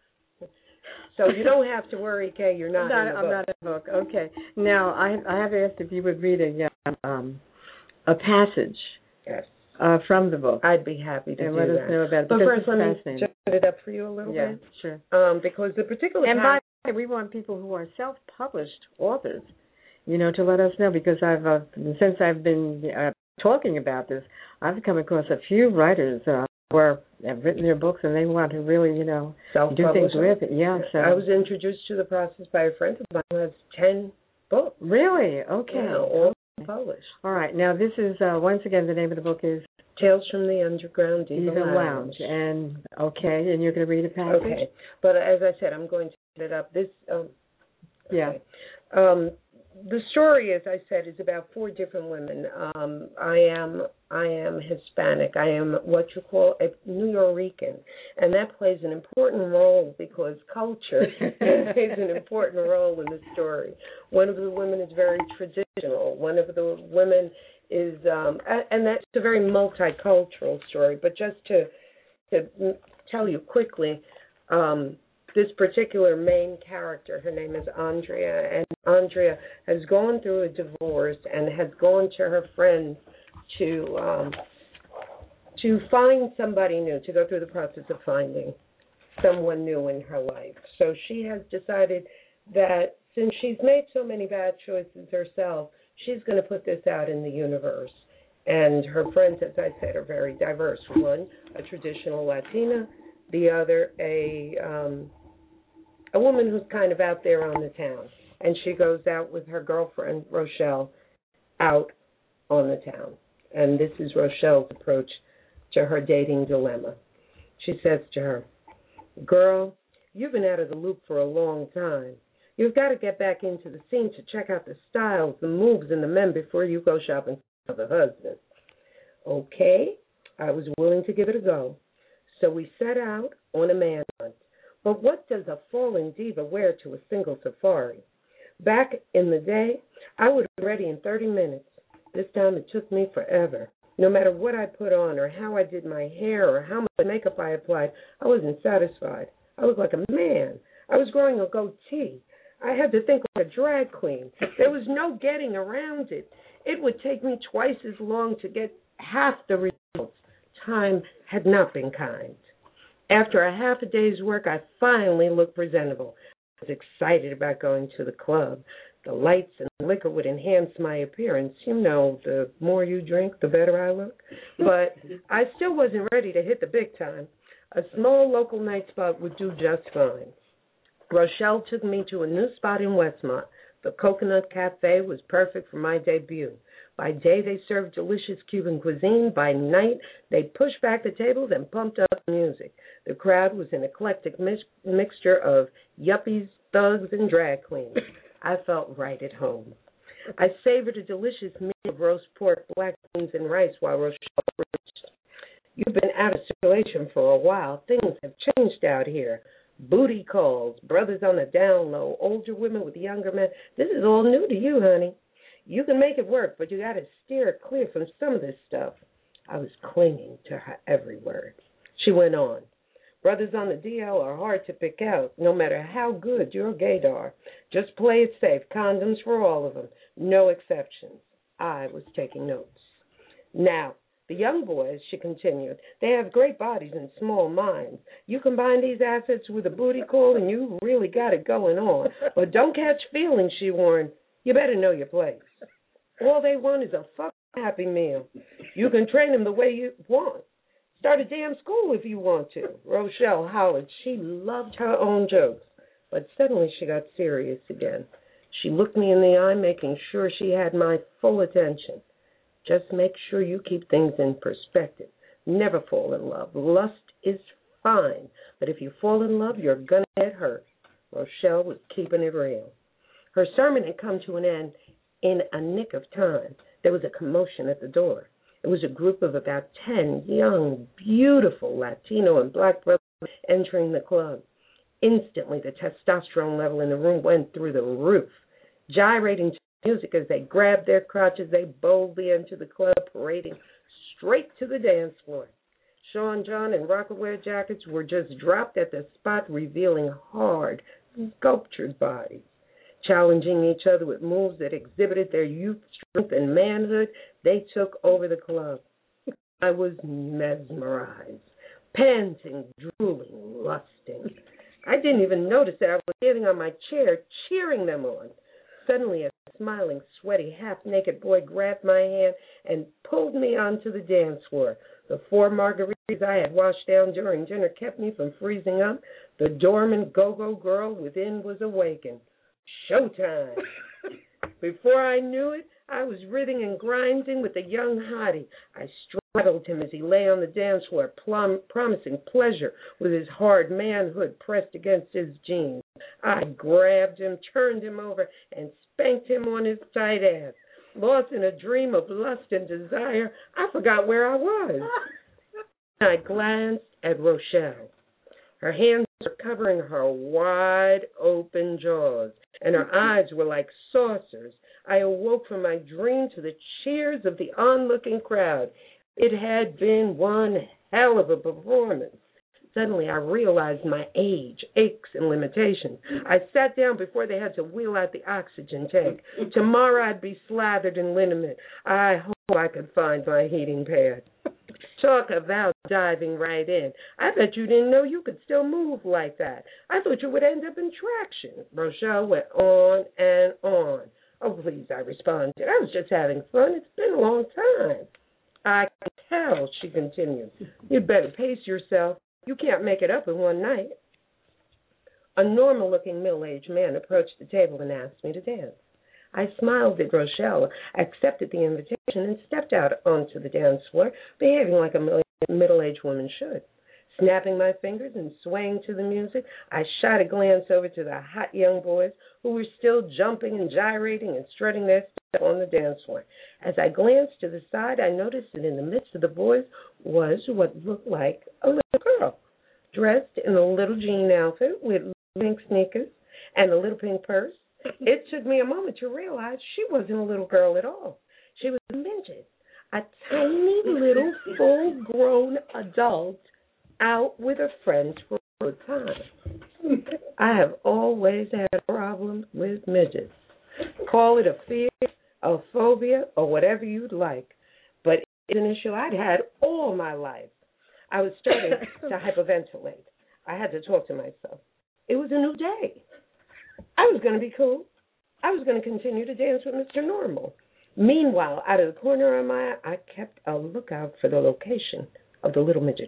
so you don't have to worry, Kay, you're not, not in the I'm book. not in the book. Okay. Now, I, I have asked if you would read a, um, a passage. Yes. Uh, from the book. I'd be happy to and do let that. us know about it. But first, let me set it up for you a little yeah, bit. Yeah, sure. Um, because the particular and by the way, we want people who are self-published authors, you know, to let us know, because I've uh, since I've been uh, talking about this, I've come across a few writers, uh, were have written their books and they want to really, you know, do things with it. Yeah. So I was introduced to the process by a friend of mine who has ten books. Really? Okay. Yeah, all published. All right. Now this is uh, once again the name of the book is Tales from the Underground Diva, Diva Lounge. Lounge. And okay, and you're going to read a passage. Okay, but as I said, I'm going to set it up. This. Um, okay. Yeah. Um, the story, as I said, is about four different women. Um, I am I am Hispanic. I am what you call a New Yorican, and that plays an important role because culture plays an important role in the story. One of the women is very traditional. One of the women is, um, and that's a very multicultural story. But just to to tell you quickly. Um, This particular main character, her name is Andrea, and Andrea has gone through a divorce and has gone to her friends to um, to find somebody new, to go through the process of finding someone new in her life. So she has decided that since she's made so many bad choices herself, she's going to put this out in the universe. And her friends, as I said, are very diverse. One, a traditional Latina, the other, a... Um, a woman who's kind of out there on the town, and she goes out with her girlfriend, Rochelle, out on the town. And this is Rochelle's approach to her dating dilemma. She says to her, "Girl, you've been out of the loop for a long time. You've got to get back into the scene to check out the styles, the moves, and the men before you go shopping for the husband." Okay, I was willing to give it a go. So we set out on a man hunt. But what does a fallen diva wear to a single safari? Back in the day, I would be ready in thirty minutes. This time it took me forever. No matter what I put on or how I did my hair or how much makeup I applied, I wasn't satisfied. I looked like a man. I was growing a goatee. I had to think like a drag queen. There was no getting around it. It would take me twice as long to get half the results. Time had not been kind. After a half a day's work, I finally looked presentable. I was excited about going to the club. The lights and liquor would enhance my appearance. You know, the more you drink, the better I look. But I still wasn't ready to hit the big time. A small local night spot would do just fine. Rochelle took me to a new spot in Westmont. The Coconut Cafe was perfect for my debut. By day, they served delicious Cuban cuisine. By night, they pushed back the tables and pumped up the music. The crowd was an eclectic mix- mixture of yuppies, thugs, and drag queens. I felt right at home. I savored a delicious meal of roast pork, black beans, and rice while Rochelle preached. "You've been out of circulation for a while. Things have changed out here. Booty calls, brothers on the down low, older women with younger men. This is all new to you, honey. You can make it work, but you got to steer clear from some of this stuff." I was clinging to her every word. She went on. "Brothers on the D L are hard to pick out, no matter how good your gaydar. Just play it safe. Condoms for all of them. No exceptions." I was taking notes. "Now, the young boys," she continued, "they have great bodies and small minds. You combine these assets with a booty call and you really got it going on. But don't catch feelings," she warned. "You better know your place. All they want is a fucking Happy Meal. You can train them the way you want. Start a damn school if you want to." Rochelle hollered. She loved her own jokes. But suddenly she got serious again. She looked me in the eye, making sure she had my full attention. "Just make sure you keep things in perspective. Never fall in love. Lust is fine, but if you fall in love, you're going to get hurt." Rochelle was keeping it real. Her sermon had come to an end in a nick of time. There was a commotion at the door. It was a group of about ten young, beautiful Latino and black brothers entering the club. Instantly, the testosterone level in the room went through the roof. Gyrating to music as they grabbed their crotches, they boldly entered the club, parading straight to the dance floor. Sean John and Rockaware jackets were just dropped at the spot, revealing hard, sculptured bodies. Challenging each other with moves that exhibited their youth, strength, and manhood, they took over the club. I was mesmerized, panting, drooling, lusting. I didn't even notice that I was standing on my chair, cheering them on. Suddenly, a smiling, sweaty, half-naked boy grabbed my hand and pulled me onto the dance floor. The four margaritas I had washed down during dinner kept me from freezing up. The dormant go-go girl within was awakened. Showtime! Before I knew it, I was writhing and grinding with the young hottie. I straddled him as he lay on the dance floor, plum, promising pleasure with his hard manhood pressed against his jeans. I grabbed him, turned him over, and spanked him on his tight ass. Lost in a dream of lust and desire, I forgot where I was. I glanced at Rochelle. Her hands were covering her wide-open jaws, and her eyes were like saucers. I awoke from my dream to the cheers of the onlooking crowd. It had been one hell of a performance. Suddenly, I realized my age, aches, and limitations. I sat down before they had to wheel out the oxygen tank. Tomorrow, I'd be slathered in liniment. I hope I could find my heating pad. Talk about diving right in. I bet you didn't know you could still move like that. I thought you would end up in traction. Rochelle went on and on. Oh, please, I responded. I was just having fun. It's been a long time. I can tell, she continued. You'd better pace yourself. You can't make it up in one night. A normal-looking middle-aged man approached the table and asked me to dance. I smiled at Rochelle, accepted the invitation, and stepped out onto the dance floor, behaving like a middle-aged woman should. Snapping my fingers and swaying to the music, I shot a glance over to the hot young boys who were still jumping and gyrating and strutting their step on the dance floor. As I glanced to the side, I noticed that in the midst of the boys was what looked like a little girl, dressed in a little jean outfit with pink sneakers and a little pink purse. It took me a moment to realize she wasn't a little girl at all. She was a midget, a tiny little full-grown adult out with her friends for a good time. I have always had a problem with midgets. Call it a fear, a phobia, or whatever you'd like, but it's an issue I'd had all my life. I was starting to hyperventilate. I had to talk to myself. It was a new day. I was going to be cool. I was going to continue to dance with Mister Normal. Meanwhile, out of the corner of my eye, I kept a lookout for the location of the little midget.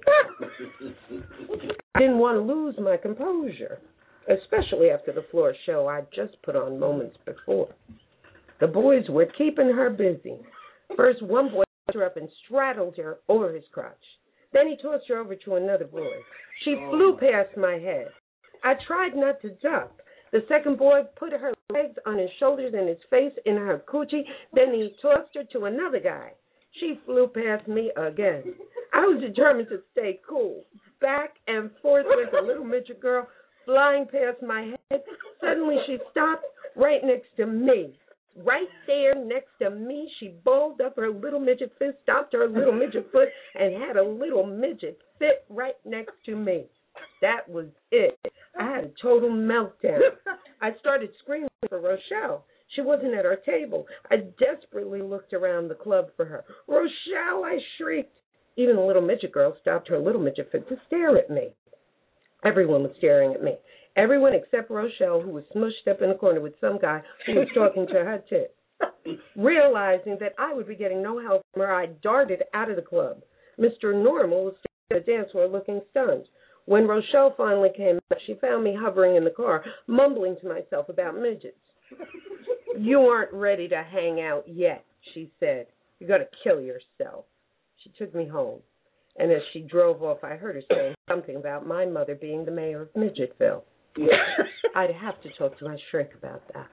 I didn't want to lose my composure, especially after the floor show I'd just put on moments before. The boys were keeping her busy. First, one boy picked her up and straddled her over his crotch. Then he tossed her over to another boy. She flew past my head. I tried not to duck. The second boy put her legs on his shoulders and his face in her coochie. Then he tossed her to another guy. She flew past me again. I was determined to stay cool. Back and forth went the little midget girl, flying past my head. Suddenly she stopped right next to me. Right there next to me, she balled up her little midget fist, stopped her little midget foot, and had a little midget sit right next to me. That was it. I had a total meltdown. I started screaming for Rochelle. She wasn't at our table. I desperately looked around the club for her. Rochelle, I shrieked. Even the little midget girl stopped her little midget foot to stare at me. Everyone was staring at me. Everyone except Rochelle, who was smushed up in the corner with some guy who was talking to her tits. Realizing that I would be getting no help from her, I darted out of the club. Mister Normal was standing at the dance floor looking stunned. When Rochelle finally came out, she found me hovering in the car, mumbling to myself about midgets. You aren't ready to hang out yet, she said. You're going to kill yourself. She took me home, and as she drove off, I heard her saying something about my mother being the mayor of Midgetville. I'd have to talk to my shrink about that.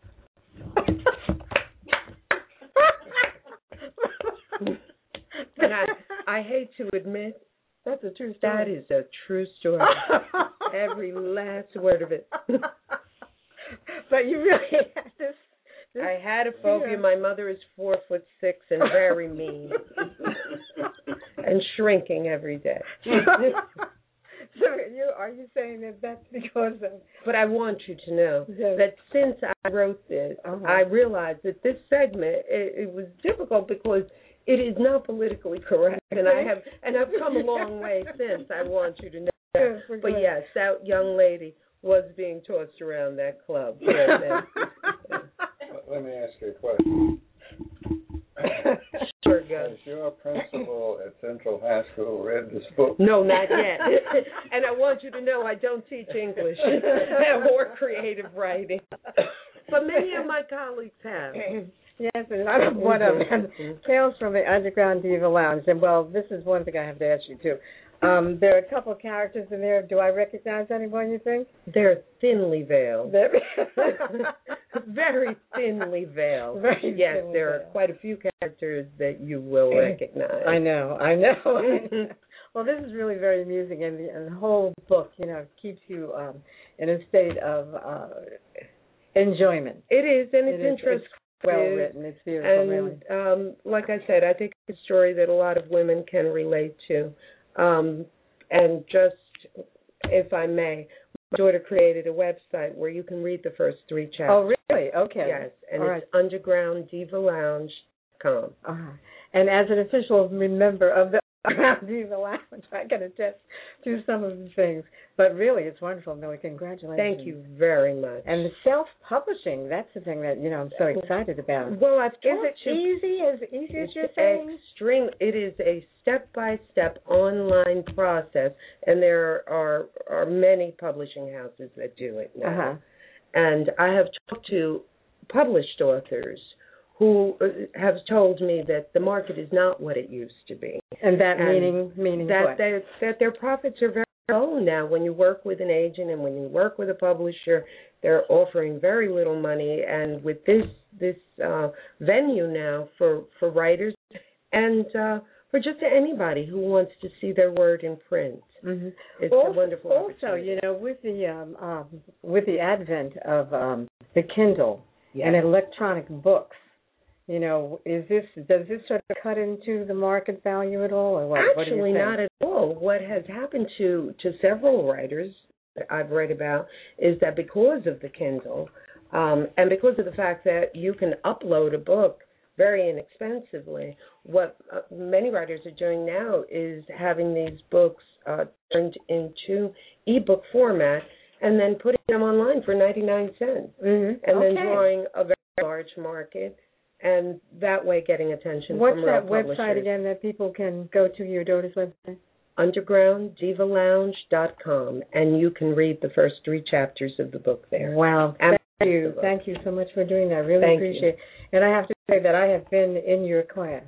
And I, I hate to admit, that's a true story. That is a true story. Every last word of it. But you really had this, this. I had a phobia. My mother is four foot six and very mean, and shrinking every day. So you are you saying that that's because of? But I want you to know yes. that since I wrote this, uh-huh. I realized that this segment it, it was difficult because it is not politically correct, and I have and I've come a long way since. I want you to know that. Yes, but yes, that young lady was being tossed around that club. Yeah, Let me ask you a question. Sure, go. As your principal at Central high school read this book. No, not yet. And I want you to know I don't teach English or creative writing. But many of my colleagues have. Yes, and I'm one of them. Tales from the Underground Diva Lounge. And, well, this is one thing I have to ask you, too. Um, there are a couple of characters in there. Do I recognize anyone, you think? They're thinly veiled. Very thinly veiled. Very yes, thinly there are veiled. quite a few characters that you will recognize. I know, I know. Well, this is really very amusing, and the, and the whole book, you know, keeps you um, in a state of uh, enjoyment. It is, and it's it is, interesting. It's well written. It's beautiful, and, really. Um, like I said, I think it's a story that a lot of women can relate to. Um, and just, if I may, my daughter created a website where you can read the first three chapters. Oh, really? Okay. Yes, and All it's underground diva lounge dot com. Uh-huh. And as an official member of the Underground Diva Lounge, I can attest to some of the things. But really, it's wonderful, Millie. Congratulations. Thank you very much. And the self-publishing, that's the thing that, you know, I'm so excited about. Well, I've Is talked it to easy, as easy as It's you're saying? extreme. It is a step-by-step online process, and there are are many publishing houses that do it now. Uh-huh. And I have talked to published authors who have told me that the market is not what it used to be. And that And meaning meaning that what? they, that their profits are very low now. When you work with an agent and when you work with a publisher, they're offering very little money. And with this this uh, venue now for, for writers and uh, for just anybody who wants to see their word in print, Mm-hmm. it's also, a wonderful Also, opportunity. you know, with the um, um, with the advent of um, the Kindle Yes. and electronic books, you know, is this does this sort of cut into the market value at all, or what? What do you Actually, think? not at all. What has happened to, to several writers that I've read about is that because of the Kindle um, and because of the fact that you can upload a book very inexpensively, what uh, many writers are doing now is having these books uh, turned into ebook format and then putting them online for ninety-nine cents Mm-hmm. and okay. then drawing a very large market and that way getting attention What's from real that publishers. website again that people can go to, your daughter's website? underground diva lounge dot com, and you can read the first three chapters of the book there. Wow. And Thank you. Thank you so much for doing that. I really Thank appreciate you. it. And I have to say that I have been in your class,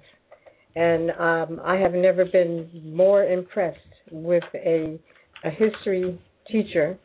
and um, I have never been more impressed with a, a history teacher.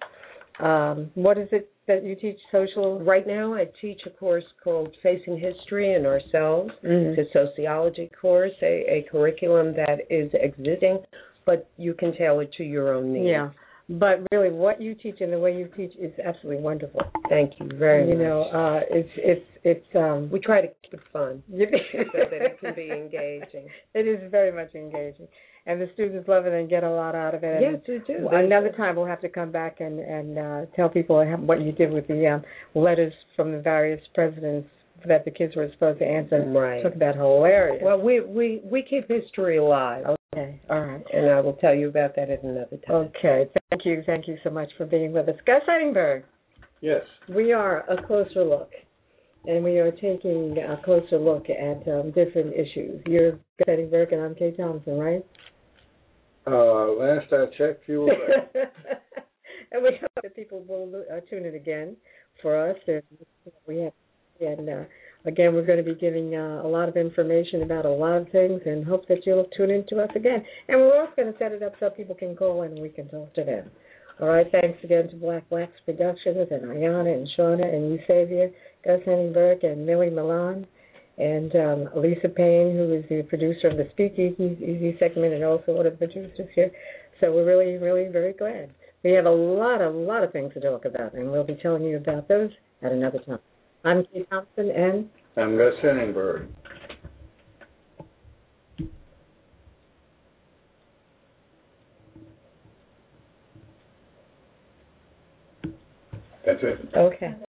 Um, what is it that you teach, social? Right now I teach a course called Facing History and Ourselves. Mm-hmm. It's a sociology course, a, a curriculum that is existing, but you can tailor to your own needs. Yeah. But really, what you teach and the way you teach is absolutely wonderful. Thank you very you much. You know, uh, it's it's it's. Um, we try to keep it fun so that it can be engaging. It is very much engaging, and the students love it and get a lot out of it. Yes, we do. Another time we'll have to come back and and uh, tell people what you did with the um, letters from the various presidents that the kids were supposed to answer. Right. Took that hilarious. Well, we we we keep history alive. Okay. All right. And I will tell you about that at another time. Okay. Thank you. Thank you so much for being with us. Gus Edingberg, Yes. we are a closer look, and we are taking a closer look at um, different issues. You're Gus Edingberg, and I'm Kay Thompson, right? Uh, last I checked, you were right. And we hope that people will uh, tune in again for us. There, we have, and uh, again, we're going to be giving uh, a lot of information about a lot of things, and hope that you'll tune in to us again. And we're also going to set it up so people can call in and we can talk to them. All right. Thanks again to Black Wax Productions and Ayana and Shauna and Eusavia, Gus Edingberg and Millie Milan, and um, Lisa Payne, who is the producer of the Speakeasy Easy segment and also one of the producers here. So we're really, really very glad. We have a lot, a lot of things to talk about, and we'll be telling you about those at another time. I'm Kay Thompson, and I'm Gus Edingberg. That's it. okay.